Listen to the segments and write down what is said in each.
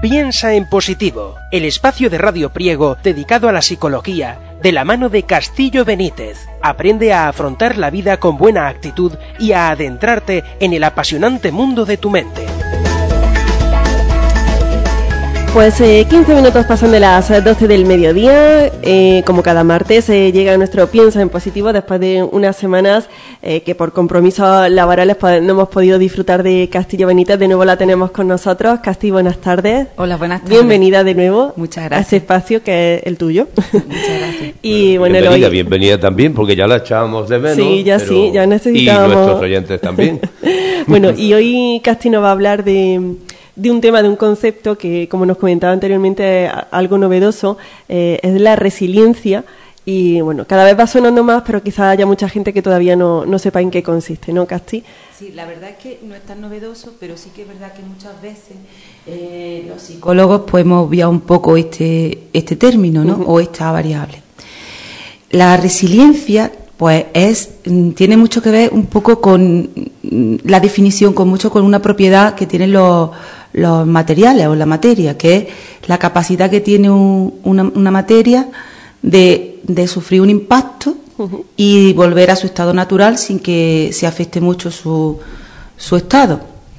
Piensa en positivo, el espacio de Radio Priego dedicado a la psicología de la mano de Castillo Benítez. Aprende a afrontar la vida con buena actitud y a adentrarte en el apasionante mundo de tu mente. Pues 15 minutos pasan de las 12 del mediodía, como cada martes llega nuestro Piensa en Positivo después de unas semanas que por compromisos laborales pues, no hemos podido disfrutar de Castillo Benítez. De nuevo la tenemos con nosotros. Casti, buenas tardes. Hola, buenas tardes. Bienvenida de nuevo. Muchas gracias. A este espacio que es el tuyo. Muchas gracias. Y bueno, bienvenida también, porque ya la echábamos de menos. Sí, ya necesitábamos. Y nuestros oyentes también. Bueno, y hoy Casti nos va a hablar de un tema, de un concepto que, como nos comentaba anteriormente, es algo novedoso, es la resiliencia. Y bueno, cada vez va sonando más, pero quizás haya mucha gente que todavía no sepa en qué consiste, ¿no, Casti? Sí, la verdad es que no es tan novedoso, pero sí que es verdad que muchas veces los psicólogos pues hemos obviado un poco este término, ¿no? O esta variable. La resiliencia pues tiene mucho que ver un poco con la definición, con una propiedad que tienen los materiales o la materia, que es la capacidad que tiene una materia de sufrir un impacto y volver a su estado natural sin que se afecte mucho su estado.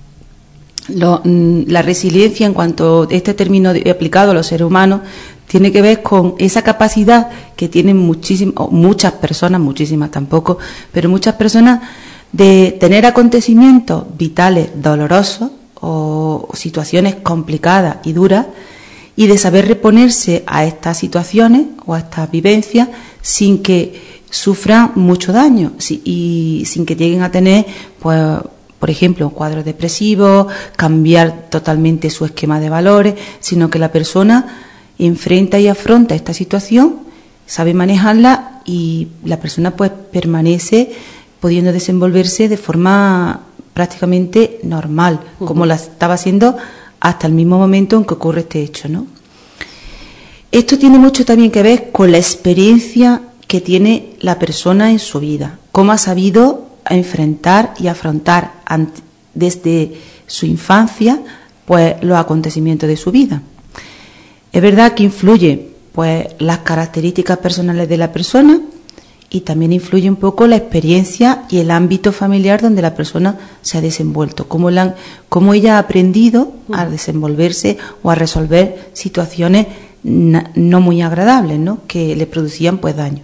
La resiliencia, en cuanto a este término aplicado a los seres humanos, tiene que ver con esa capacidad que tienen muchas personas, muchísimas tampoco, pero muchas personas, de tener acontecimientos vitales dolorosos o situaciones complicadas y duras, y de saber reponerse a estas situaciones o a estas vivencias sin que sufran mucho daño y sin que lleguen a tener, pues, por ejemplo, un cuadro depresivo, cambiar totalmente su esquema de valores, sino que la persona enfrenta y afronta esta situación, sabe manejarla y la persona pues permanece pudiendo desenvolverse de forma prácticamente normal, como la estaba haciendo hasta el mismo momento en que ocurre este hecho, ¿no? Esto tiene mucho también que ver con la experiencia que tiene la persona en su vida, cómo ha sabido enfrentar y afrontar desde su infancia pues los acontecimientos de su vida. Es verdad que influye pues las características personales de la persona y también influye un poco la experiencia y el ámbito familiar donde la persona se ha desenvuelto, cómo ella ha aprendido a desenvolverse o a resolver situaciones no muy agradables, ¿no? Que le producían pues daño.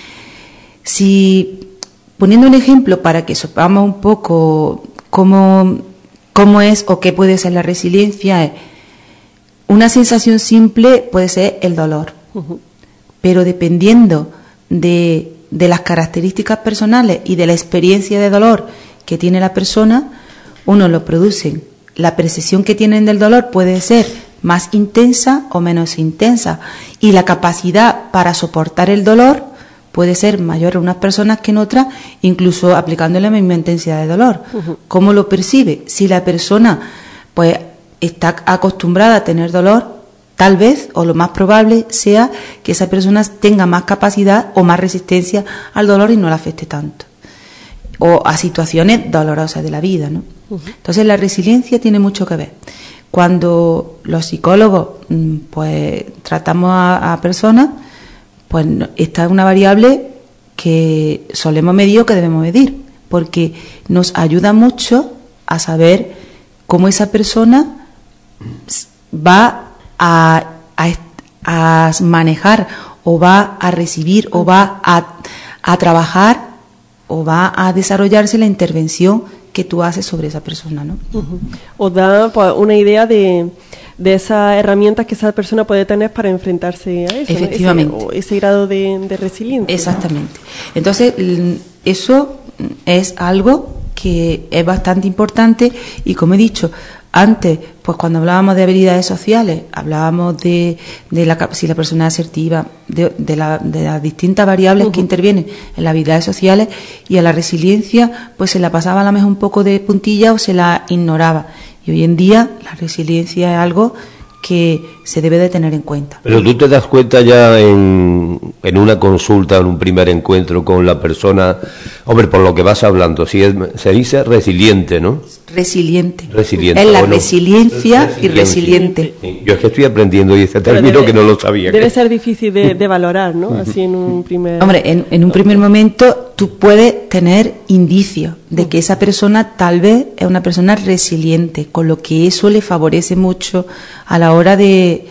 Si, poniendo un ejemplo para que sepamos un poco cómo es o qué puede ser la resiliencia, una sensación simple puede ser el dolor, pero dependiendo de las características personales y de la experiencia de dolor que tiene la persona, uno lo producen. La percepción que tienen del dolor puede ser más intensa o menos intensa, y la capacidad para soportar el dolor puede ser mayor en unas personas que en otras, incluso aplicando la misma intensidad de dolor. ¿Cómo lo percibe? Si la persona pues está acostumbrada a tener dolor, tal vez, o lo más probable, sea que esa persona tenga más capacidad o más resistencia al dolor y no la afecte tanto, o a situaciones dolorosas de la vida, ¿no? Entonces la resiliencia tiene mucho que ver. Cuando los psicólogos pues tratamos a personas, pues esta es una variable que solemos medir o que debemos medir, porque nos ayuda mucho a saber cómo esa persona va a manejar o va a recibir o va a trabajar o va a desarrollarse la intervención que tú haces sobre esa persona, ¿no? Os da pues, una idea de esas herramientas que esa persona puede tener para enfrentarse a eso, efectivamente, ¿no? ese grado de resiliencia. Exactamente. Entonces, eso es algo que es bastante importante y, como he dicho antes, pues cuando hablábamos de habilidades sociales, hablábamos de si la persona es asertiva, de las distintas variables que intervienen en las habilidades sociales, y a la resiliencia pues se la pasaba a lo mejor un poco de puntilla o se la ignoraba. Y hoy en día la resiliencia es algo que se debe de tener en cuenta. Pero tú te das cuenta ya en una consulta, en un primer encuentro con la persona, hombre, por lo que vas hablando, se dice resiliente, ¿no? Resiliente. Resiliente. Es la resiliencia y resiliente. Yo es que estoy aprendiendo y ese término que no lo sabía. Debe ser difícil de valorar, ¿no? Así en un primer... Hombre, en un primer momento tú puedes tener indicios de que esa persona tal vez es una persona resiliente, con lo que eso le favorece mucho a la hora de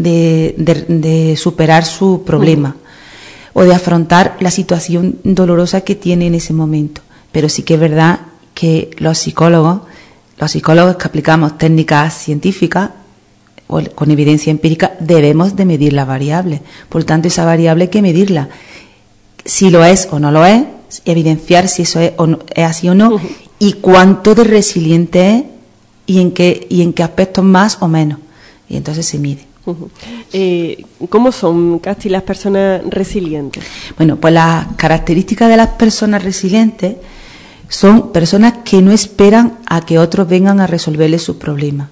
superar su problema o de afrontar la situación dolorosa que tiene en ese momento. Pero sí que es verdad que los psicólogos que aplicamos técnicas científicas o con evidencia empírica, debemos de medir las variables. Por lo tanto, esa variable hay que medirla. Si lo es o no lo es, evidenciar si eso es así o no, y cuánto de resiliente es y en qué aspectos más o menos. Y entonces se mide. ¿Cómo son, Casti, las personas resilientes? Bueno, pues las características de las personas resilientes son personas que no esperan a que otros vengan a resolverles sus problemas,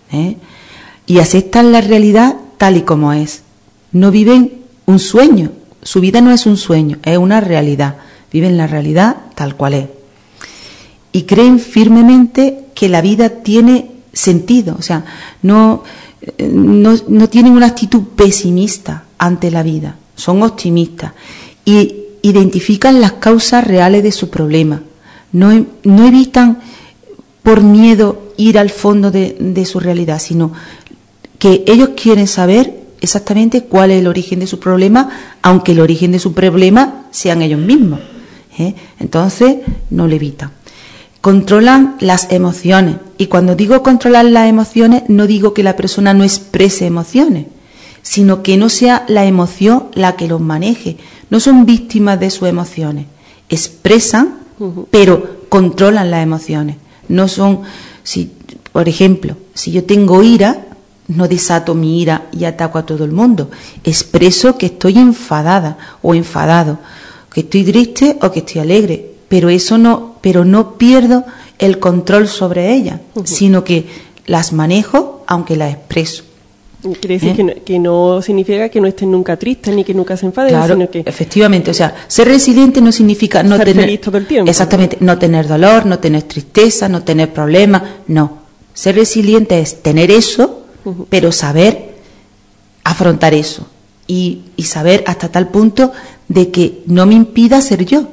y aceptan la realidad tal y como es. No viven un sueño, su vida no es un sueño, es una realidad. Viven la realidad tal cual es. Y creen firmemente que la vida tiene sentido, o sea, no tienen una actitud pesimista ante la vida, son optimistas y identifican las causas reales de su problema. No evitan por miedo ir al fondo de su realidad, sino que ellos quieren saber exactamente cuál es el origen de su problema, aunque el origen de su problema sean ellos mismos. Entonces no lo evitan. Controlan las emociones, y cuando digo controlar las emociones no digo que la persona no exprese emociones, sino que no sea la emoción la que los maneje. No son víctimas de sus emociones, expresan, pero controlan las emociones. No son, por ejemplo, si yo tengo ira, no desato mi ira y ataco a todo el mundo. Expreso que estoy enfadada o enfadado, que estoy triste o que estoy alegre, pero no pierdo el control sobre ellas, sino que las manejo aunque las expreso. Quiere decir que no significa que no estén nunca tristes ni que nunca se enfaden, claro, sino que... efectivamente, o sea, ser resiliente no significa no ser tener... feliz todo el tiempo. Exactamente, no tener dolor, no tener tristeza, no tener problemas, no. Ser resiliente es tener eso, pero saber afrontar eso y saber hasta tal punto de que no me impida ser yo.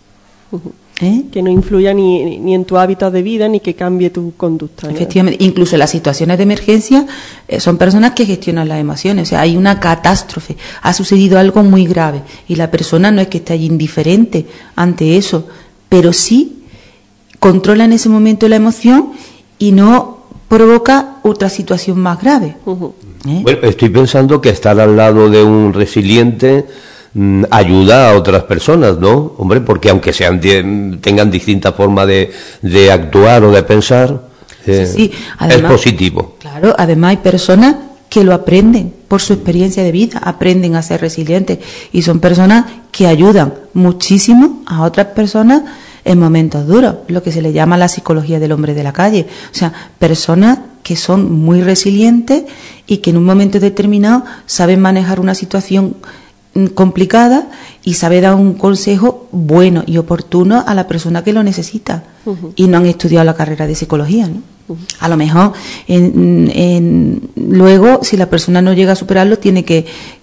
Que no influya ni en tu hábitos de vida ni que cambie tu conducta, ¿no? Efectivamente, incluso en las situaciones de emergencia son personas que gestionan las emociones. O sea, hay una catástrofe, ha sucedido algo muy grave y la persona no es que esté allí indiferente ante eso, pero sí controla en ese momento la emoción y no provoca otra situación más grave. Bueno, estoy pensando que estar al lado de un resiliente ayuda a otras personas, ¿no? Hombre, porque aunque tengan distintas formas de actuar o de pensar, sí. Además, es positivo. Claro, además hay personas que lo aprenden por su experiencia de vida, aprenden a ser resilientes y son personas que ayudan muchísimo a otras personas en momentos duros, lo que se le llama la psicología del hombre de la calle. O sea, personas que son muy resilientes y que en un momento determinado saben manejar una situación complicada y sabe dar un consejo bueno y oportuno a la persona que lo necesita, y no han estudiado la carrera de psicología, ¿no? A lo mejor luego, si la persona no llega a superarlo, tiene que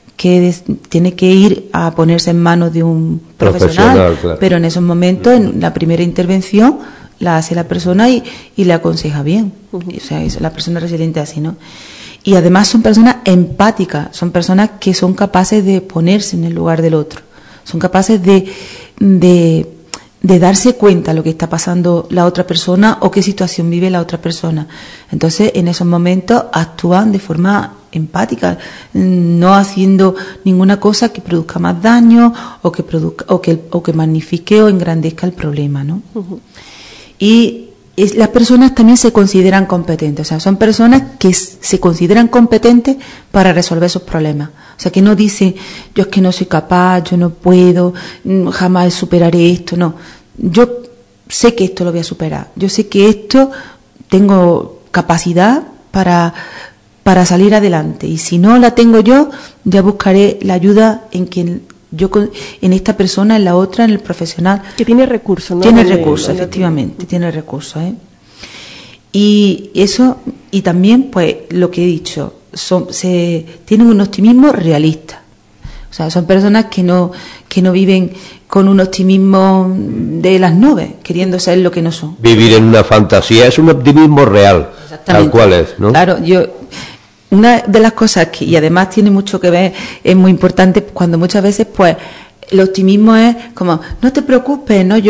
ir a ponerse en manos de un profesional, claro. Pero en esos momentos, en la primera intervención, la hace la persona y le aconseja bien. O sea, es la persona resiliente así, ¿no? Y además son personas empáticas, son personas que son capaces de ponerse en el lugar del otro, son capaces de darse cuenta de lo que está pasando la otra persona o qué situación vive la otra persona. Entonces, en esos momentos actúan de forma empática, no haciendo ninguna cosa que produzca más daño o que magnifique o engrandezca el problema, ¿no? Y las personas también se consideran competentes, o sea, son personas que se consideran competentes para resolver sus problemas. O sea, que no dicen, yo es que no soy capaz, yo no puedo, jamás superaré esto, no. Yo sé que esto lo voy a superar, yo sé que esto tengo capacidad para para salir adelante. Y si no la tengo yo, ya buscaré la ayuda en esta persona, en la otra, en el profesional. Que tiene recursos, ¿no? Tiene recursos, efectivamente, tiene recursos, ¿eh? Y eso, y también, pues, lo que he dicho, tienen un optimismo realista. O sea, son personas que no viven con un optimismo de las nubes, queriendo ser lo que no son. Vivir en una fantasía es un optimismo real, tal cual es, ¿no? Claro, una de las cosas que, y además tiene mucho que ver, es muy importante, cuando muchas veces, pues, el optimismo es como, no te preocupes, no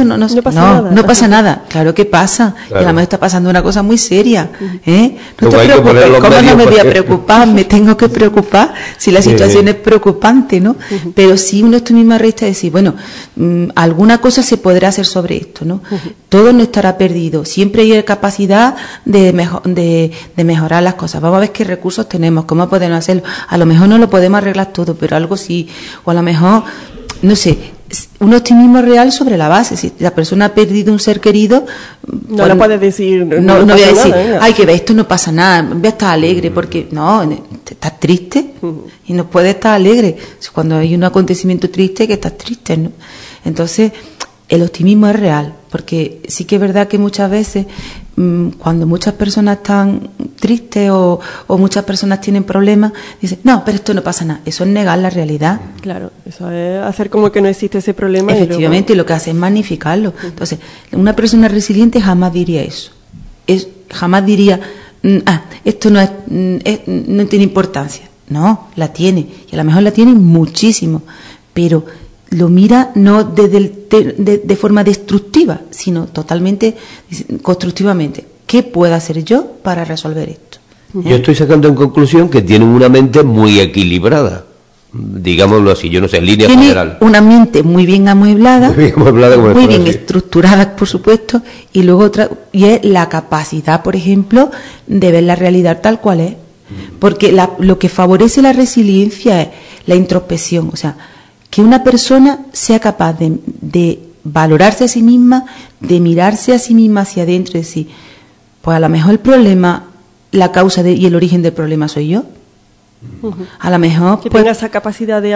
pasa nada. Claro que pasa, claro. Y a lo mejor está pasando una cosa muy seria, ¿eh? No te preocupes, ¿cómo no me voy a preocupar? Me tengo que preocupar si la situación es preocupante, ¿no? Pero sí un optimismo realista es decir, bueno, alguna cosa se podrá hacer sobre esto, ¿no? Todo no estará perdido, siempre hay capacidad de mejorar las cosas. Vamos a ver qué recursos tenemos, cómo podemos hacerlo. A lo mejor no lo podemos arreglar todo, pero algo sí, o a lo mejor, no sé, un optimismo real sobre la base. Si la persona ha perdido un ser querido, no lo puedes decir. No voy a decir, ay, que ve, esto no pasa nada, voy a estar alegre, porque no, estás triste y no puedes estar alegre. Cuando hay un acontecimiento triste, que estás triste, ¿no? Entonces, el optimismo es real, porque sí que es verdad que muchas veces, cuando muchas personas están tristes o muchas personas tienen problemas, dicen, no, pero esto no pasa nada. Eso es negar la realidad. Claro, eso es hacer como que no existe ese problema. Efectivamente, y lo que hace es magnificarlo. Entonces, una persona resiliente jamás diría eso. Jamás diría, esto no tiene importancia. No, la tiene. Y a lo mejor la tiene muchísimo. Pero lo mira no de forma destructiva, sino totalmente constructivamente. ¿Qué puedo hacer yo para resolver esto? Yo estoy sacando en conclusión que tienen una mente muy equilibrada, digámoslo así, yo no sé, en línea general. Una mente muy bien amueblada, muy bien estructurada, por supuesto, y luego y es la capacidad, por ejemplo, de ver la realidad tal cual es. Porque lo que favorece la resiliencia es la introspección, o sea, que una persona sea capaz de valorarse a sí misma, de mirarse a sí misma hacia adentro y decir, pues a lo mejor el problema, la causa y el origen del problema soy yo. A lo mejor que tenga esa capacidad de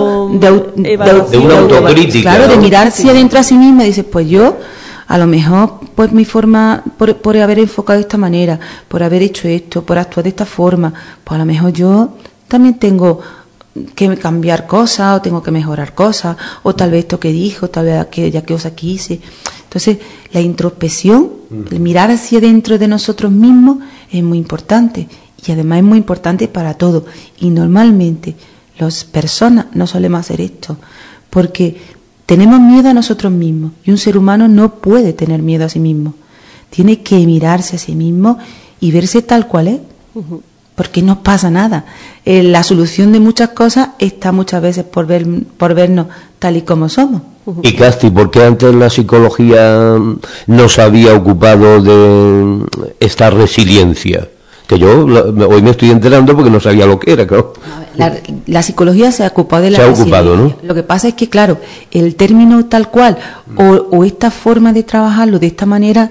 de una autocrítica. Claro, de mirarse adentro a sí misma y decir, pues yo, a lo mejor, pues mi forma, por haber enfocado de esta manera, por haber hecho esto, por actuar de esta forma, pues a lo mejor yo también tengo que cambiar cosas, o tengo que mejorar cosas, o tal vez esto que dije, o tal vez aquella cosa que hice. Entonces, la introspección, el mirar hacia dentro de nosotros mismos es muy importante, y además es muy importante para todo. Y normalmente las personas no solemos hacer esto, porque tenemos miedo a nosotros mismos, y un ser humano no puede tener miedo a sí mismo. Tiene que mirarse a sí mismo y verse tal cual es. Porque no pasa nada. La solución de muchas cosas está muchas veces por vernos tal y como somos. Y Casti, ¿por qué antes la psicología no se había ocupado de esta resiliencia? Que yo hoy me estoy enterando porque no sabía lo que era, claro. La psicología se ha ocupado de la resiliencia. ¿No? Lo que pasa es que, claro, el término tal cual o esta forma de trabajarlo de esta manera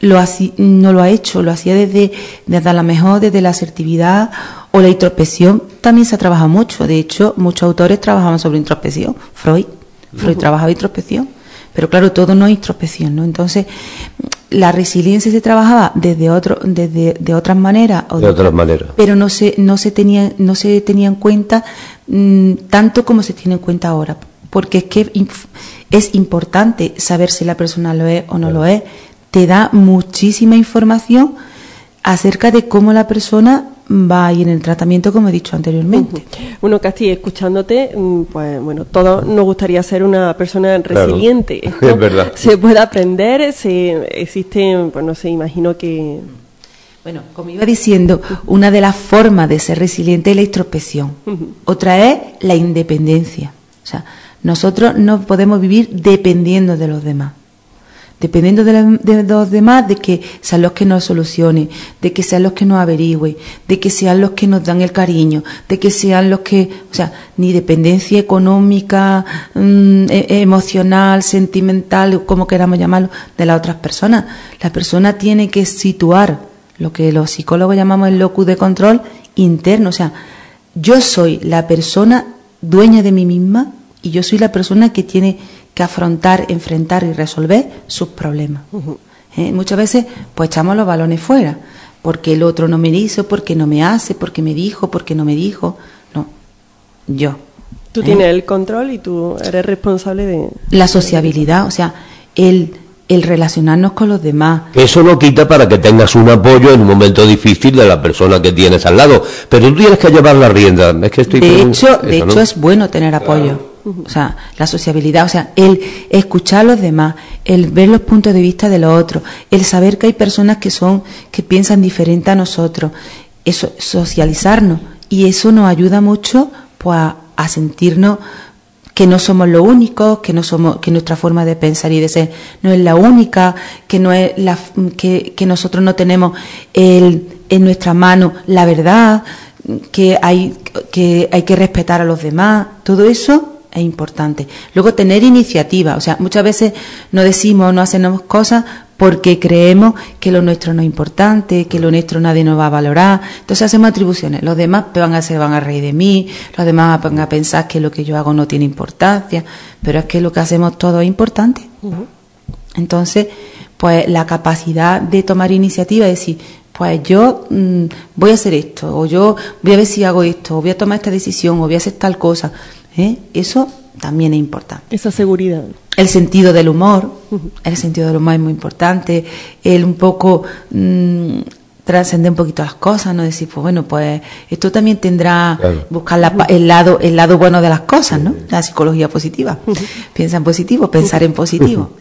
no lo ha hecho, lo hacía desde a lo mejor desde la asertividad o la introspección. También se ha trabajado mucho. De hecho, muchos autores trabajaban sobre introspección. Freud trabajaba introspección, pero claro, todo no es introspección, ¿no? Entonces, la resiliencia se trabajaba de otras maneras, pero no se tenía en cuenta tanto como se tiene en cuenta ahora, porque es que es importante saber si la persona lo es o no lo es. Te da muchísima información acerca de cómo la persona va a ir en el tratamiento, como he dicho anteriormente. Bueno, Casti, escuchándote, pues bueno, todos nos gustaría ser una persona resiliente. Claro, es verdad. Se puede aprender, existen, pues no sé, imagino que... Bueno, como iba diciendo, una de las formas de ser resiliente es la introspección. Otra es la independencia. O sea, nosotros no podemos vivir dependiendo de los demás. Dependiendo de los demás, de que sean los que nos solucionen, de que sean los que nos averigüen, de que sean los que nos dan el cariño, de que sean los que, o sea, ni dependencia económica, emocional, sentimental, como queramos llamarlo, de las otras personas. La persona tiene que situar lo que los psicólogos llamamos el locus de control interno. O sea, yo soy la persona dueña de mí misma y yo soy la persona que tiene que afrontar, enfrentar y resolver sus problemas. Muchas veces pues echamos los balones fuera, porque el otro no me hizo, porque no me hace, porque me dijo, porque no me dijo. No, yo. Tú tienes el control y tú eres responsable de... La sociabilidad, o sea, el relacionarnos con los demás. Eso no quita para que tengas un apoyo en un momento difícil de la persona que tienes al lado, pero tú tienes que llevar la rienda. Es que de hecho es bueno tener apoyo. Claro. O sea, la sociabilidad, o sea, el escuchar a los demás, el ver los puntos de vista de los otros, el saber que hay personas que piensan diferente a nosotros, eso, socializarnos, y eso nos ayuda mucho pues a sentirnos que no somos lo único, que nuestra forma de pensar y de ser no es la única, que no es que nosotros no tenemos en nuestra mano la verdad, que hay que respetar a los demás. Todo eso es importante. Luego tener iniciativa, o sea, muchas veces no decimos, no hacemos cosas porque creemos que lo nuestro no es importante, que lo nuestro nadie nos va a valorar. Entonces hacemos atribuciones. Los demás van a reír de mí, los demás van a pensar que lo que yo hago no tiene importancia, pero es que lo que hacemos todo es importante. Entonces, pues la capacidad de tomar iniciativa, es decir, pues yo voy a hacer esto, o yo voy a ver si hago esto, o voy a tomar esta decisión, o voy a hacer tal cosa. Eso también es importante. Esa seguridad. El sentido del humor, es muy importante. El un poco trascender un poquito las cosas, no decir, pues bueno, pues esto también tendrá, claro, buscar el lado bueno de las cosas, ¿no? La psicología positiva. Piensa en positivo, pensar en positivo.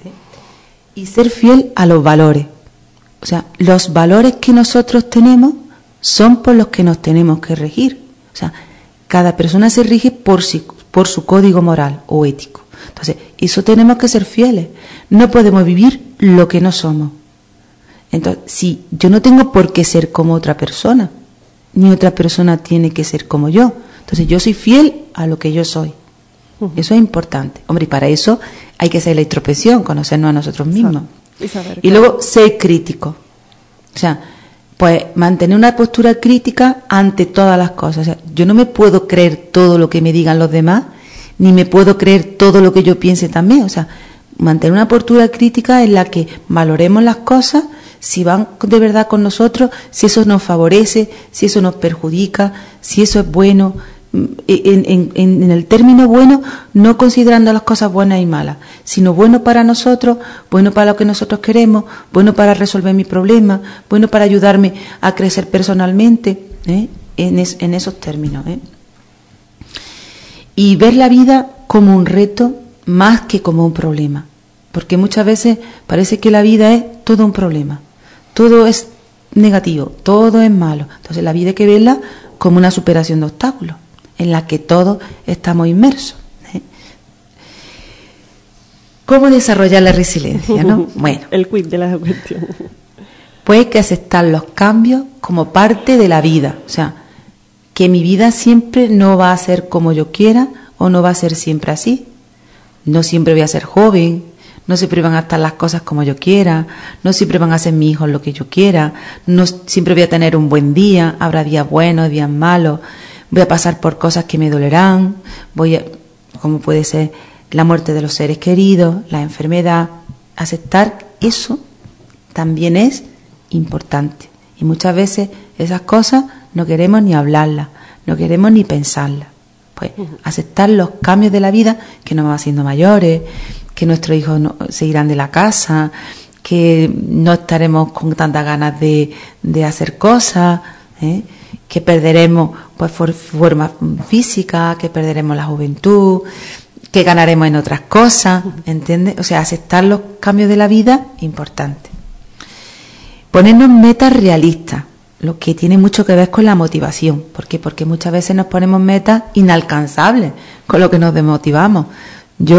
Y ser fiel a los valores. O sea, los valores que nosotros tenemos son por los que nos tenemos que regir. O sea, cada persona se rige por su código moral o ético. Entonces, eso tenemos que ser fieles. No podemos vivir lo que no somos. Entonces, si yo no tengo por qué ser como otra persona, ni otra persona tiene que ser como yo. Entonces, yo soy fiel a lo que yo soy. Eso es importante. Hombre, y para eso hay que hacer la introspección, conocernos a nosotros mismos. Y luego, ser crítico. O sea, pues mantener una postura crítica ante todas las cosas. O sea, yo no me puedo creer todo lo que me digan los demás, ni me puedo creer todo lo que yo piense también. O sea, mantener una postura crítica en la que valoremos las cosas, si van de verdad con nosotros, si eso nos favorece, si eso nos perjudica, si eso es bueno. En el término bueno, no considerando las cosas buenas y malas, sino bueno para nosotros, bueno para lo que nosotros queremos, bueno para resolver mi problema, bueno para ayudarme a crecer personalmente, en esos términos. Y ver la vida como un reto más que como un problema, porque muchas veces parece que la vida es todo un problema, todo es negativo, todo es malo. Entonces la vida hay que verla como una superación de obstáculos, en la que todos estamos inmersos. ¿Cómo desarrollar la resiliencia, no? Bueno, el quid de la cuestión. Pues hay que aceptar los cambios como parte de la vida. O sea, que mi vida siempre no va a ser como yo quiera o no va a ser siempre así. No siempre voy a ser joven, no siempre van a estar las cosas como yo quiera, no siempre van a ser mis hijos lo que yo quiera, no siempre voy a tener un buen día, habrá días buenos, días malos. Voy a pasar por cosas que me dolerán, como puede ser la muerte de los seres queridos, la enfermedad. Aceptar eso también es importante. Y muchas veces esas cosas no queremos ni hablarlas, no queremos ni pensarlas. Pues aceptar los cambios de la vida, que nos van haciendo mayores, que nuestros hijos se irán de la casa, que no estaremos con tantas ganas de hacer cosas, que perderemos pues forma física, que perderemos la juventud, que ganaremos en otras cosas, ¿entiendes? O sea, aceptar los cambios de la vida, importante. Ponernos metas realistas, lo que tiene mucho que ver con la motivación. ¿Por qué? Porque muchas veces nos ponemos metas inalcanzables, con lo que nos desmotivamos.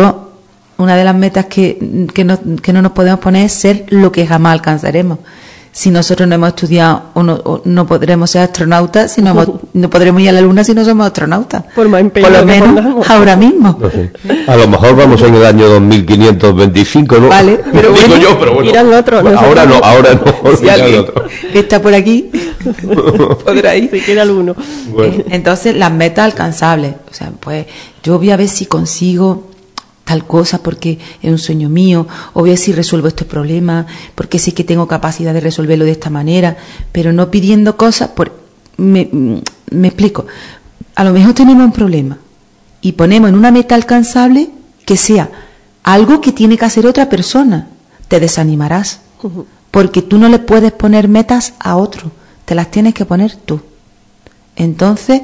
Una de las metas que no nos podemos poner es ser lo que jamás alcanzaremos. si nosotros no hemos estudiado o no podremos ser astronautas, si no podremos ir a la Luna si no somos astronautas. Por más empeño por lo que menos pongamos. ahora mismo. No sé. A lo mejor vamos en el año 2525, ¿no? Vale, pero digo bueno, yo, pero bueno. irán otros, Bueno, ahora no, Si irán alguien otros. que está por aquí podrá ir. Si queda alguno. Bueno. Entonces, las metas alcanzables. O sea, pues yo voy a ver si consigo tal cosa porque es un sueño mío, o voy a ver si resuelvo este problema porque sé que tengo capacidad de resolverlo de esta manera, pero no pidiendo cosas. Me explico. A lo mejor tenemos un problema y ponemos en una meta alcanzable que sea algo que tiene que hacer otra persona. Te desanimarás porque tú no le puedes poner metas a otro, te las tienes que poner tú. Entonces,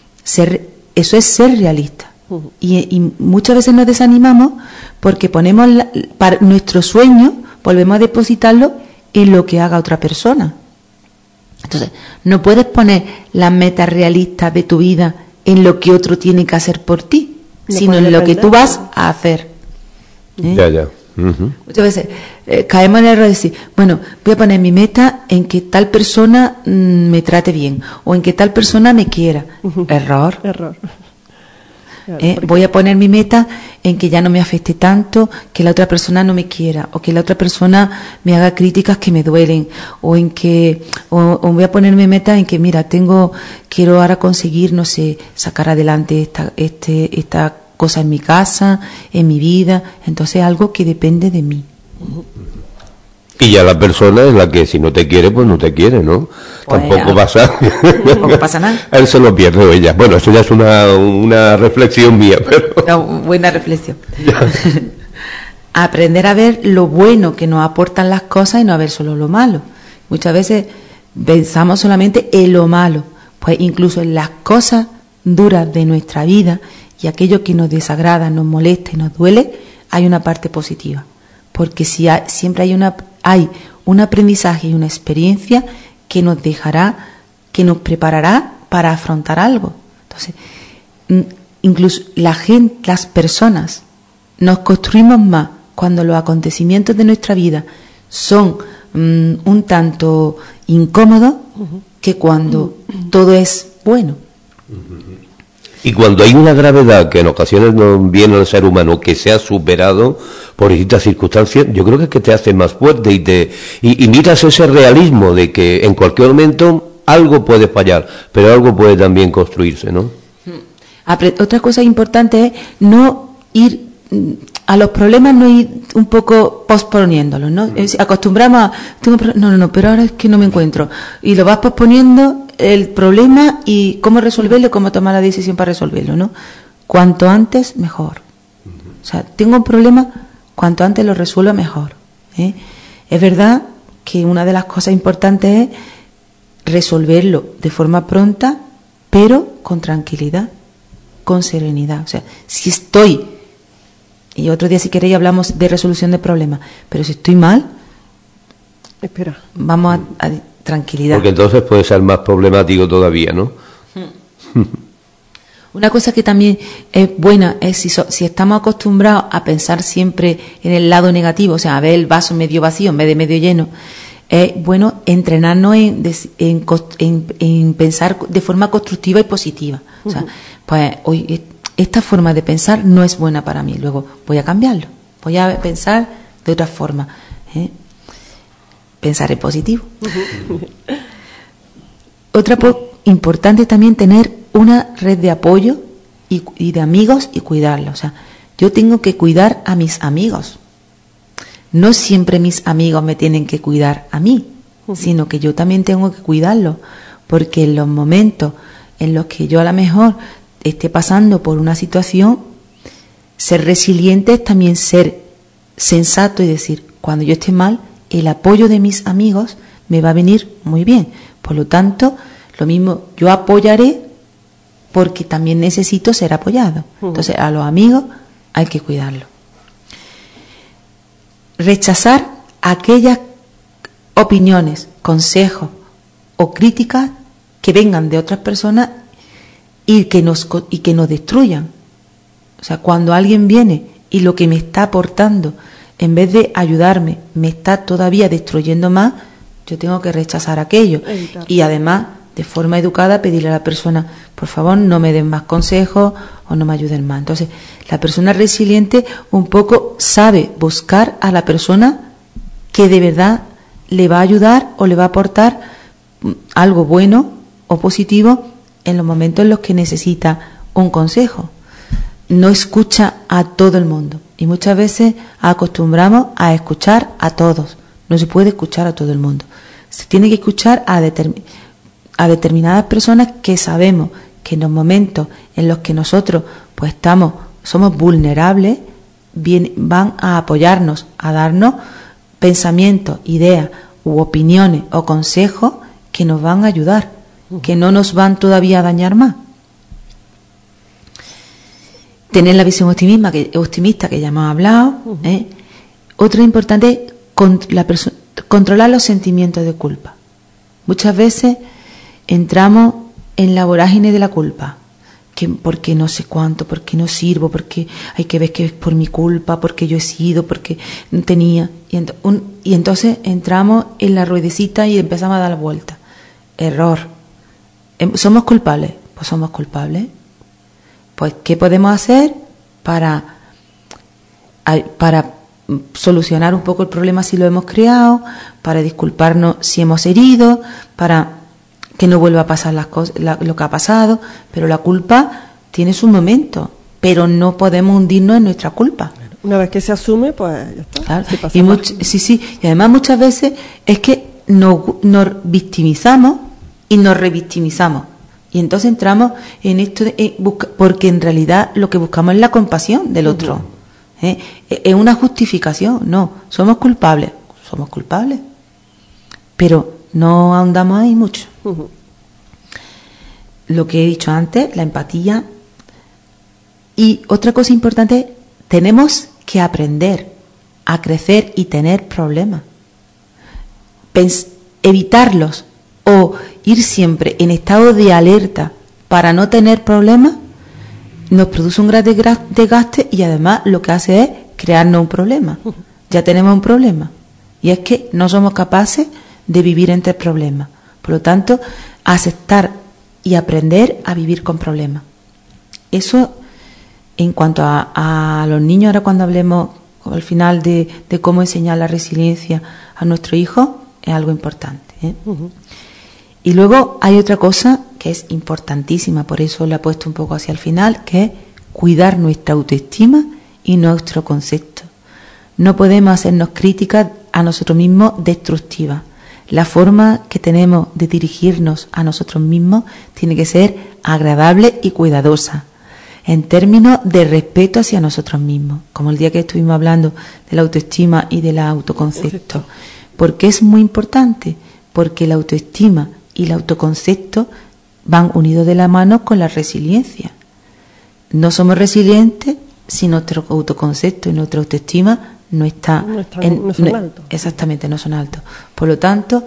eso es ser realista. Y muchas veces nos desanimamos porque ponemos para nuestro sueño, volvemos a depositarlo en lo que haga otra persona. Entonces, no puedes poner las metas realistas de tu vida en lo que otro tiene que hacer por ti, No sino en puede lo que tú depender. vas a hacer. Ya. Ujú. Muchas veces caemos en el error de decir, bueno, voy a poner mi meta en que tal persona me trate bien o en que tal persona me quiera. Error. Error. Claro, porque- Voy a poner mi meta en que ya no me afecte tanto, que la otra persona no me quiera o que la otra persona me haga críticas que me duelen o en que o voy a poner mi meta en que mira, quiero ahora conseguir, no sé, sacar adelante esta cosa en mi casa, en mi vida. Entonces algo que depende de mí. Y ya la persona es la que si no te quiere, pues no te quiere, ¿no? Pues Tampoco ya. pasa. Tampoco pasa nada. Él se lo pierde o ella. Bueno, eso ya es una reflexión mía, pero... Una buena reflexión. Aprender a ver lo bueno que nos aportan las cosas y no a ver solo lo malo. Muchas veces pensamos solamente en lo malo, pues incluso en las cosas duras de nuestra vida y aquello que nos desagrada, nos molesta y nos duele, hay una parte positiva. Porque siempre hay un aprendizaje y una experiencia que nos dejará, que nos preparará para afrontar algo. Entonces, incluso las personas nos construimos más cuando los acontecimientos de nuestra vida son un tanto incómodos que cuando todo es bueno. Y cuando hay una gravedad que en ocasiones nos viene al ser humano que se ha superado por distintas circunstancias, yo creo que es que te hace más fuerte y miras ese realismo de que en cualquier momento algo puede fallar, pero algo puede también construirse, ¿no? Otra cosa importante es no ir a los problemas, no ir un poco posponiéndolos, ¿no? Acostumbramos a, no, pero ahora es que no me encuentro. Y lo vas posponiendo el problema y cómo resolverlo, cómo tomar la decisión para resolverlo, ¿no? Cuanto antes, mejor. O sea, tengo un problema, cuanto antes lo resuelva, mejor. Es verdad que una de las cosas importantes es resolverlo de forma pronta, pero con tranquilidad, con serenidad. O sea, si estoy, y otro día si queréis hablamos de resolución de problemas, pero si estoy mal, Espera. vamos a tranquilidad. Porque entonces puede ser más problemático todavía, ¿no? Una cosa que también es buena es si estamos acostumbrados a pensar siempre en el lado negativo, o sea, a ver el vaso medio vacío en vez de medio lleno, es bueno entrenarnos en pensar de forma constructiva y positiva. O sea, pues hoy esta forma de pensar no es buena para mí, luego voy a cambiarlo, voy a pensar de otra forma. Pensar en positivo. Otra importante también tener una red de apoyo y de amigos y cuidarla. O sea, yo tengo que cuidar a mis amigos. No siempre mis amigos me tienen que cuidar a mí, sino que yo también tengo que cuidarlos, porque en los momentos en los que yo a lo mejor esté pasando por una situación, ser resiliente es también ser sensato y decir, cuando yo esté mal, el apoyo de mis amigos me va a venir muy bien. Por lo tanto, lo mismo, yo apoyaré porque también necesito ser apoyado. Entonces, a los amigos hay que cuidarlos. Rechazar aquellas opiniones, consejos o críticas que vengan de otras personas y que nos destruyan. O sea, cuando alguien viene y lo que me está aportando, en vez de ayudarme, me está todavía destruyendo más, yo tengo que rechazar aquello. Y además, de forma educada, pedirle a la persona, por favor, no me den más consejos o no me ayuden más. Entonces, la persona resiliente un poco sabe buscar a la persona que de verdad le va a ayudar o le va a aportar algo bueno o positivo en los momentos en los que necesita un consejo. No escucha a todo el mundo y muchas veces acostumbramos a escuchar a todos. No se puede escuchar a todo el mundo. Se tiene que escuchar a determinadas personas que sabemos que en los momentos en los que nosotros pues somos vulnerables, van a apoyarnos, a darnos pensamientos, ideas u opiniones o consejos que nos van a ayudar, que no nos van todavía a dañar más. Tener la visión optimista que ya hemos hablado. Otro importante es controlar los sentimientos de culpa. Muchas veces entramos en la vorágine de la culpa, que porque no sé cuánto, porque no sirvo, porque hay que ver que es por mi culpa, porque yo he sido, porque no tenía, y entonces entramos en la ruedecita y empezamos a dar la vuelta. Error. ¿Somos culpables? Pues somos culpables. Pues ¿qué podemos hacer para solucionar un poco el problema si lo hemos creado, para disculparnos si hemos herido, para que no vuelva a pasar las cosas, lo que ha pasado? Pero la culpa tiene su momento, pero no podemos hundirnos en nuestra culpa. Una vez que se asume, pues ya está. Claro. Y además muchas veces es que nos victimizamos y nos revictimizamos. Y entonces entramos en esto porque en realidad lo que buscamos es la compasión del otro. Es una justificación. No, somos culpables, pero no ahondamos ahí mucho. Lo que he dicho antes, la empatía. Y otra cosa importante, tenemos que aprender a crecer y tener problemas. Evitarlos o ir siempre en estado de alerta para no tener problemas nos produce un gran desgaste y además lo que hace es crearnos un problema. Ya tenemos un problema y es que no somos capaces de vivir entre problemas. Por lo tanto, aceptar y aprender a vivir con problemas. Eso en cuanto a los niños. Ahora cuando hablemos al final de cómo enseñar la resiliencia a nuestros hijos, es algo importante. Y luego hay otra cosa que es importantísima, por eso la he puesto un poco hacia el final, que es cuidar nuestra autoestima y nuestro concepto. No podemos hacernos críticas a nosotros mismos destructivas. La forma que tenemos de dirigirnos a nosotros mismos tiene que ser agradable y cuidadosa, en términos de respeto hacia nosotros mismos, como el día que estuvimos hablando de la autoestima y del autoconcepto. ¿Por qué es muy importante? Porque la autoestima y el autoconcepto van unidos de la mano con la resiliencia. No somos resilientes si nuestro autoconcepto y nuestra autoestima no son altos. Exactamente, no son altos. Por lo tanto,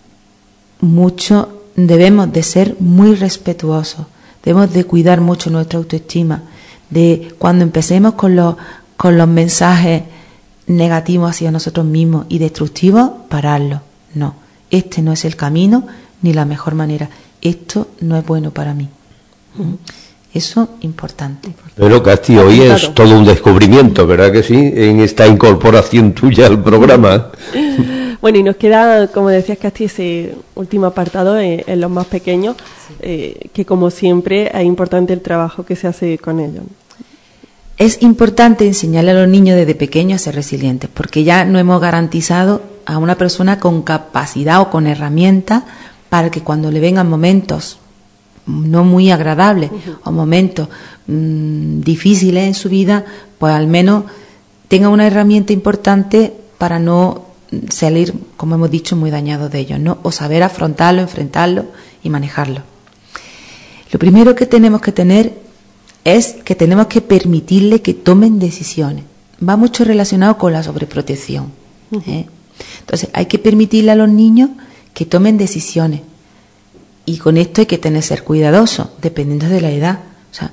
debemos de ser muy respetuosos, debemos de cuidar mucho nuestra autoestima, de cuando empecemos con los mensajes negativos hacia nosotros mismos y destructivos, pararlos. No, este no es el camino ni la mejor manera. Esto no es bueno para mí. Eso importante. Bueno, Casti, hoy es todo un descubrimiento, ¿verdad que sí? En esta incorporación tuya al programa. Bueno, y nos queda, como decías, Casti, ese último apartado en los más pequeños, que como siempre es importante el trabajo que se hace con ellos. Es importante enseñarle a los niños desde pequeños a ser resilientes, porque ya no hemos garantizado a una persona con capacidad o con herramientas para que cuando le vengan momentos no muy agradables o momentos difíciles en su vida, pues al menos tenga una herramienta importante para no salir, como hemos dicho, muy dañado de ellos, ¿no? O saber afrontarlo, enfrentarlo y manejarlo. Lo primero que tenemos que tener es que tenemos que permitirle que tomen decisiones. Va mucho relacionado con la sobreprotección. Entonces hay que permitirle a los niños que tomen decisiones. Y con esto hay que ser cuidadosos, dependiendo de la edad. O sea,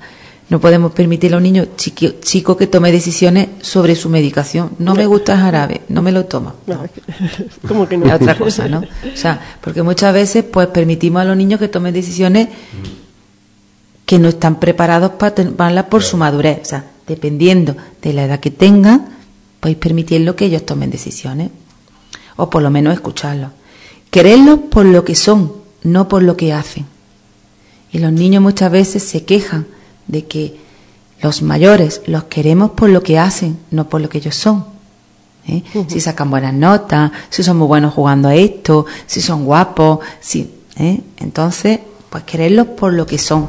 No podemos permitirle a un niño chico que tome decisiones sobre su medicación. No me gusta el jarabe, no me lo toma. No. ¿Cómo que no? Es otra cosa, ¿no? O sea, porque muchas veces pues permitimos a los niños que tomen decisiones que no están preparados para tomarlas por su madurez. O sea, dependiendo de la edad que tengan, podéis permitirlo que ellos tomen decisiones. O por lo menos escucharlos. Quererlos por lo que son, no por lo que hacen. Y los niños muchas veces se quejan de que los mayores los queremos por lo que hacen, no por lo que ellos son. Si sacan buenas notas, si son muy buenos jugando a esto, si son guapos, entonces, pues quererlos por lo que son.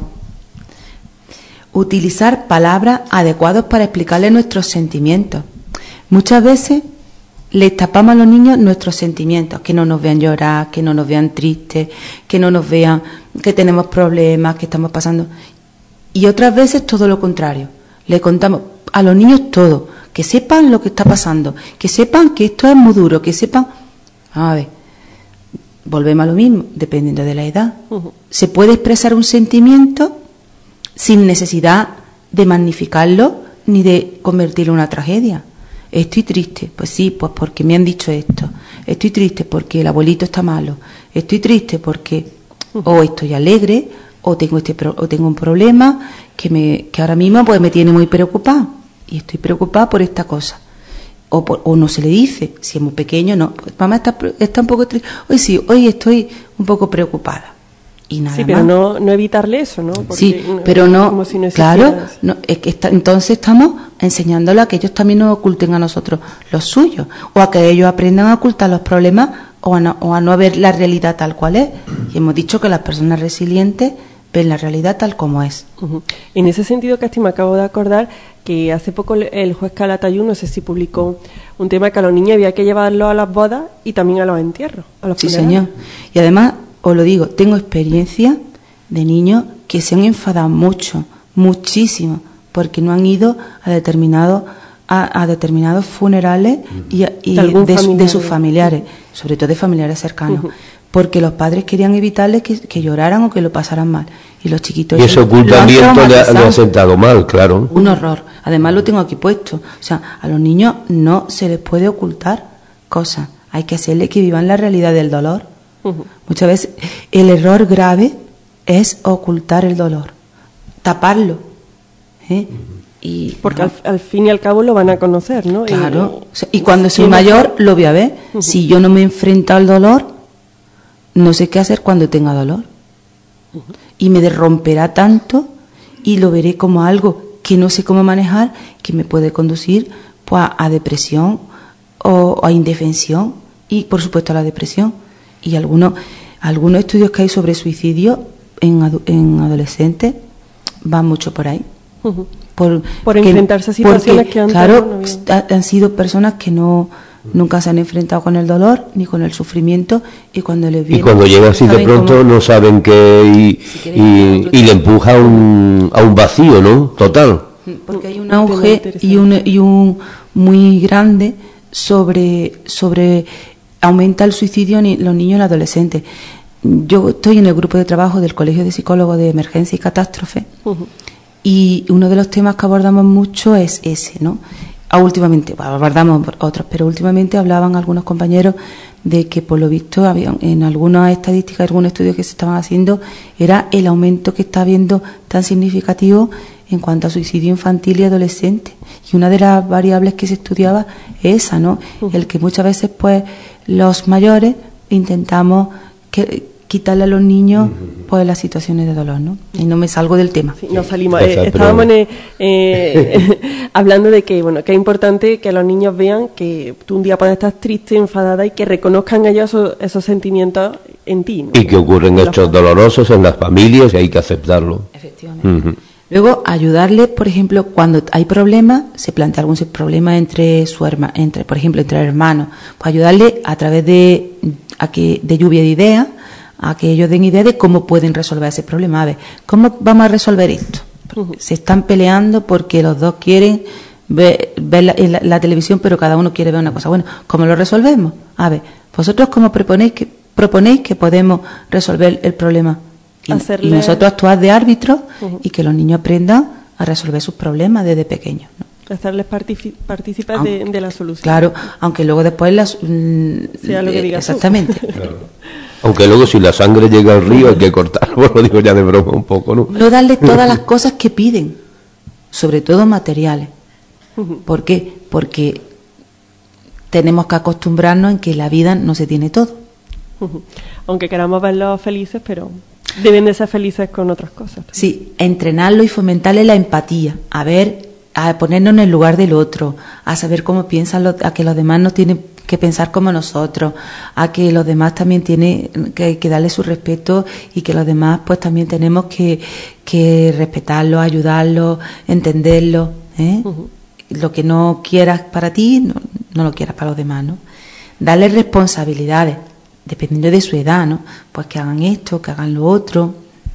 Utilizar palabras adecuadas para explicarles nuestros sentimientos. Muchas veces les tapamos a los niños nuestros sentimientos, que no nos vean llorar, que no nos vean tristes, que no nos vean que tenemos problemas, que estamos pasando. Y otras veces todo lo contrario. Le contamos a los niños todo, que sepan lo que está pasando, que sepan que esto es muy duro, que sepan... A ver, volvemos a lo mismo, dependiendo de la edad. Se puede expresar un sentimiento sin necesidad de magnificarlo ni de convertirlo en una tragedia. Estoy triste, pues sí, pues porque me han dicho esto. Estoy triste porque el abuelito está malo. Estoy triste porque o estoy alegre o tengo un problema que ahora mismo pues me tiene muy preocupada y estoy preocupada por esta cosa. O no se le dice, si es muy pequeño, no, pues mamá está un poco triste. Hoy estoy un poco preocupada. Y nada pero más. no evitarle eso, ¿no? Porque sí, pero no, como si no claro, no, es que entonces estamos enseñándole a que ellos también nos oculten a nosotros los suyos, o a que ellos aprendan a ocultar los problemas, o a no ver la realidad tal cual es. Y hemos dicho que las personas resilientes ven la realidad tal como es. En ese sentido, Casti, me acabo de acordar que hace poco el juez Calatayud, no sé si publicó un tema que a los niños había que llevarlos a las bodas y también a los entierros, a los funerales. Sí, señor. Y además, os lo digo, tengo experiencia de niños que se han enfadado muchísimo, porque no han ido a determinados funerales y de sus familiares, sobre todo de familiares cercanos, porque los padres querían evitarles que lloraran o que lo pasaran mal. Y los chiquitos... Y ese ocultamiento le ha sentado mal, claro. Un horror. Además lo tengo aquí puesto. O sea, a los niños no se les puede ocultar cosas. Hay que hacerles que vivan la realidad del dolor. Muchas veces el error grave es ocultar el dolor, taparlo. Porque al fin y al cabo lo van a conocer, ¿no? Claro. Y cuando soy mayor lo voy a ver. Si yo no me enfrento al dolor, no sé qué hacer cuando tenga dolor. Y me romperá tanto y lo veré como algo que no sé cómo manejar, que me puede conducir pues a depresión o a indefensión y por supuesto a la depresión. Y algunos estudios que hay sobre suicidio en adolescentes van mucho por ahí. Por enfrentarse a situaciones que antes han sido personas que nunca se han enfrentado con el dolor ni con el sufrimiento, y cuando les viene, y cuando llega así de pronto no saben qué y le empuja a un vacío, ¿no? Total. Porque hay un auge y un muy grande sobre aumenta el suicidio en los niños y los adolescentes. Yo estoy en el grupo de trabajo del Colegio de Psicólogos de Emergencia y Catástrofe, y uno de los temas que abordamos mucho es ese, ¿no? Últimamente, abordamos otros, pero últimamente hablaban algunos compañeros de que por lo visto había en algunas estadísticas, algunos estudios que se estaban haciendo, era el aumento que está habiendo tan significativo en cuanto a suicidio infantil y adolescente. Y una de las variables que se estudiaba es esa, ¿no? El que muchas veces pues los mayores intentamos quitarle a los niños pues las situaciones de dolor, ¿no? Y no me salgo del tema. Sí, nos salimos. Estábamos hablando de que que es importante que los niños vean que tú un día puedes estar triste, enfadada, y que reconozcan ellos esos sentimientos en ti, ¿no? Y que ocurren hechos dolorosos en las familias y hay que aceptarlo. Efectivamente. Luego, ayudarle, por ejemplo, cuando hay problemas, se plantea algún problema por ejemplo, entre hermanos, pues ayudarle a través de lluvia de ideas, a que ellos den idea de cómo pueden resolver ese problema. A ver, ¿cómo vamos a resolver esto? Se están peleando porque los dos quieren ver la televisión, pero cada uno quiere ver una cosa. Bueno, ¿cómo lo resolvemos? A ver, vosotros cómo proponéis que podemos resolver el problema. Y nosotros actuar de árbitros y que los niños aprendan a resolver sus problemas desde pequeños, ¿no? Hacerles partícipes de la solución. Claro, aunque luego después sea lo que digas exactamente. Claro. Aunque luego si la sangre llega al río hay que cortarlo, lo digo ya de broma un poco, ¿no? No darles todas las cosas que piden, sobre todo materiales. ¿Por qué? Porque tenemos que acostumbrarnos en que la vida no se tiene todo. Aunque queramos verlos felices, pero deben de ser felices con otras cosas. Sí, entrenarlo y fomentarle la empatía, a ponernos en el lugar del otro, a saber cómo piensan, a que los demás no tienen que pensar como nosotros, a que los demás también tienen que darle su respeto y que los demás pues también tenemos que respetarlos, ayudarlos, entenderlos, ¿eh? Lo que no quieras para ti, no lo quieras para los demás, ¿no? Darles responsabilidades, dependiendo de su edad, ¿no? Pues que hagan esto, que hagan lo otro.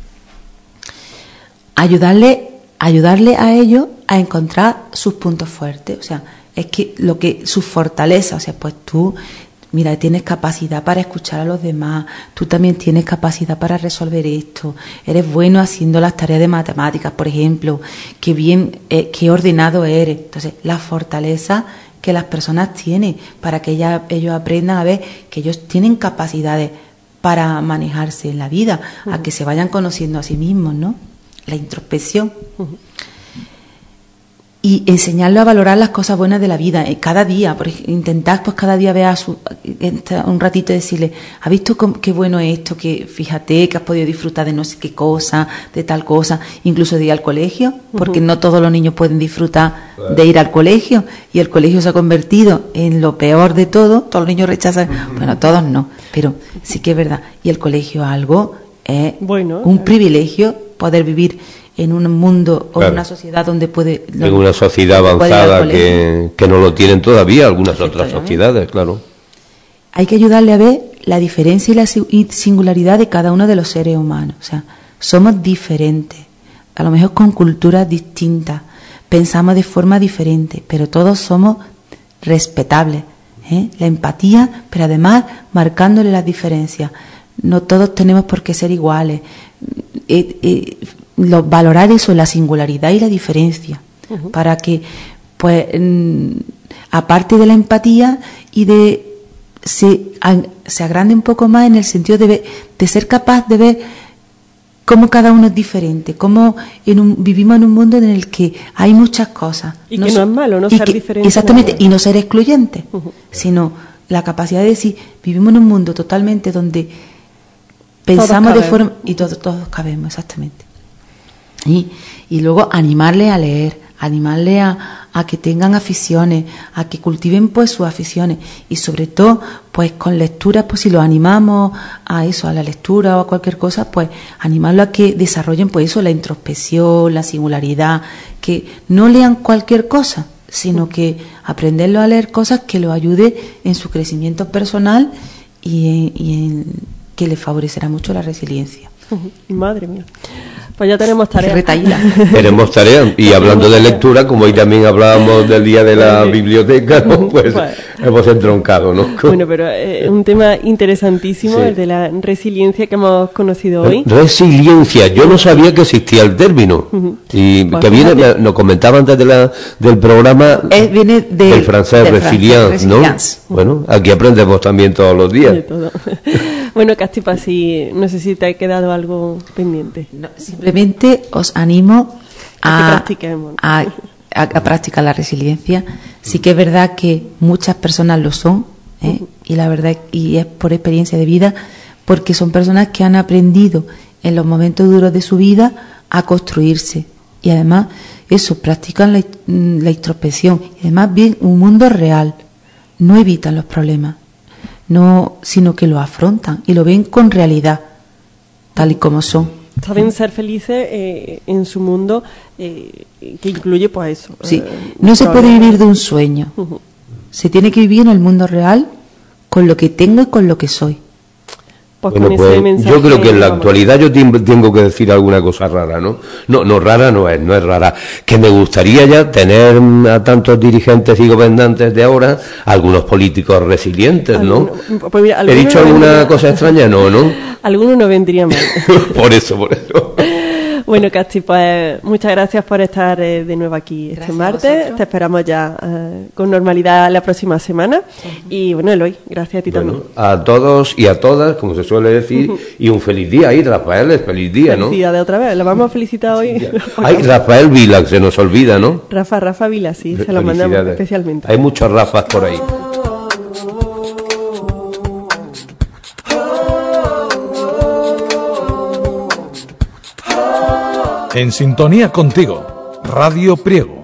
Ayudarle a ellos a encontrar sus puntos fuertes, o sea, es que sus fortalezas, o sea, pues tú, mira, tienes capacidad para escuchar a los demás, tú también tienes capacidad para resolver esto, eres bueno haciendo las tareas de matemáticas, por ejemplo, qué ordenado eres. Entonces, las fortalezas que las personas tienen para que ellos aprendan a ver que ellos tienen capacidades para manejarse en la vida, a que se vayan conociendo a sí mismos, ¿no? La introspección. Y enseñarlo a valorar las cosas buenas de la vida, cada día, intentar pues cada día ver un ratito y decirle, ¿has visto qué bueno es esto? Que fíjate que has podido disfrutar de no sé qué cosa, de tal cosa, incluso de ir al colegio, porque no todos los niños pueden disfrutar de ir al colegio, y el colegio se ha convertido en lo peor de todo, todos los niños rechazan, bueno, todos no, pero sí que es verdad, y el colegio algo es un privilegio poder vivir en un mundo o en una sociedad donde puede... En una sociedad avanzada que no lo tienen todavía algunas otras sociedades, claro. Hay que ayudarle a ver la diferencia y la singularidad de cada uno de los seres humanos. O sea, somos diferentes, a lo mejor con culturas distintas, pensamos de forma diferente, pero todos somos respetables, ¿eh? La empatía, pero además marcándole las diferencias. No todos tenemos por qué ser iguales. Valorar eso, la singularidad y la diferencia, para que, pues, aparte de la empatía y se agrande un poco más en el sentido de ser capaz de ver cómo cada uno es diferente, cómo vivimos en un mundo en el que hay muchas cosas. Y que no es malo, no ser diferente. Exactamente, y no ser excluyente, sino la capacidad de decir, vivimos en un mundo totalmente donde pensamos de forma... Y todos cabemos, exactamente. Y luego animarle a leer, animarle a que tengan aficiones, a que cultiven pues sus aficiones, y sobre todo pues con lecturas, pues si los animamos a eso, a la lectura o a cualquier cosa, pues animarlo a que desarrollen pues eso, la introspección, la singularidad, que no lean cualquier cosa, sino que aprenderlo a leer cosas que los ayude en su crecimiento personal y que les favorecerá mucho la resiliencia. Madre mía. Pues ya tenemos tareas. Tenemos tareas. Y hablando de lectura, como hoy también hablábamos del día de la biblioteca, ¿no? Pues hemos entroncado, ¿no? Bueno, pero un tema interesantísimo, el de la resiliencia que hemos conocido hoy. Resiliencia, yo no sabía que existía el término. Y pues que viene, nos comentaba antes del programa, viene del francés resilience, ¿no? Bueno, aquí aprendemos también todos los días. De todo. Bueno, Castipa, no sé si te ha quedado algo pendiente. No, simplemente os animo a practicar la resiliencia. Sí que es verdad que muchas personas lo son, y la verdad, y es por experiencia de vida, porque son personas que han aprendido en los momentos duros de su vida a construirse, y además eso, practican la introspección, y además ven un mundo real, no evitan los problemas, sino que lo afrontan y lo ven con realidad, tal y como son. Saben ser felices en su mundo, que incluye pues eso. Sí, no se puede vivir de un sueño. Se tiene que vivir en el mundo real con lo que tengo y con lo que soy. Pues bueno, pues yo creo que en la actualidad yo tengo que decir alguna cosa rara, ¿no? No rara no es rara. Que me gustaría ya tener a tantos dirigentes y gobernantes de ahora, algunos políticos resilientes, ¿no? Pues mira, ¿he dicho alguna cosa extraña? No. Algunos no vendrían mal. Por eso. Bueno, Casti, pues muchas gracias por estar de nuevo aquí este martes. Te esperamos ya con normalidad la próxima semana. Y bueno, Eloy, gracias a ti también. A todos y a todas, como se suele decir, y un feliz día ahí, Rafael, feliz día, ¿no? Felicidades otra vez, lo vamos a felicitar hoy. Ay, Rafael Vila, se nos olvida, ¿no? Rafa Vila, sí, se lo mandamos especialmente. Hay muchos Rafas por ahí. En sintonía contigo, Radio Priego.